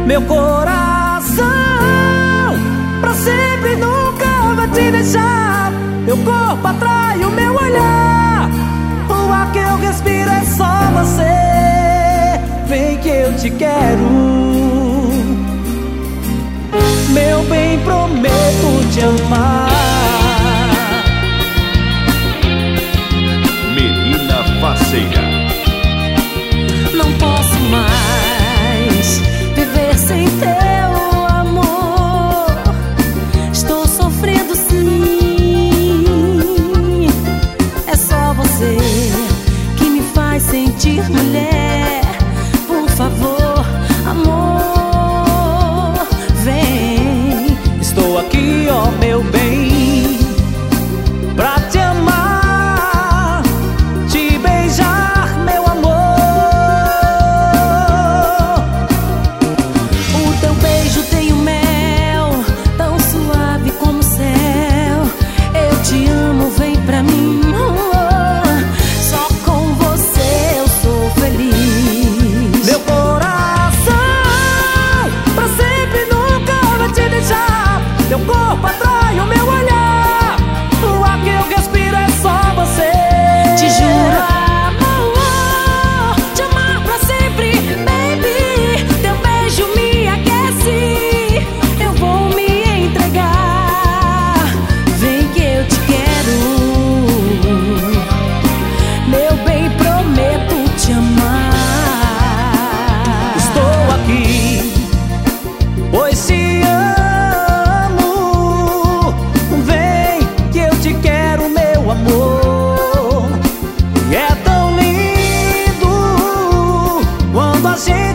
Meu coração pra sempre nunca vai te deixar. Meu corpo atrai o meu olhar, o ar que eu respiro é só você. Vem que eu te quero, meu bem, prometo te amar. Menina Faceira. Não posso mais viver sem teu amor. Estou sofrendo sim. É só você que me faz sentir mulher. Por favor, amor, vem. Estou aqui, ó meu bem, pra te amar, te beijar, meu amor. O teu beijo tem um mel tão suave como o céu. Eu te amo, vem pra mim. Só com você eu sou feliz. Meu coração pra sempre nunca vai te deixar. Teu corpo atrai o meu olhar, o ar que eu respiro é só você. Te juro, amor, te amar pra sempre, baby. Teu beijo me aquece, eu vou me entregar. Vem que eu te quero, meu bem, prometo te amar. Estou aqui, pois te amo. Vem que eu te quero, meu amor. E é tão lindo quando a gente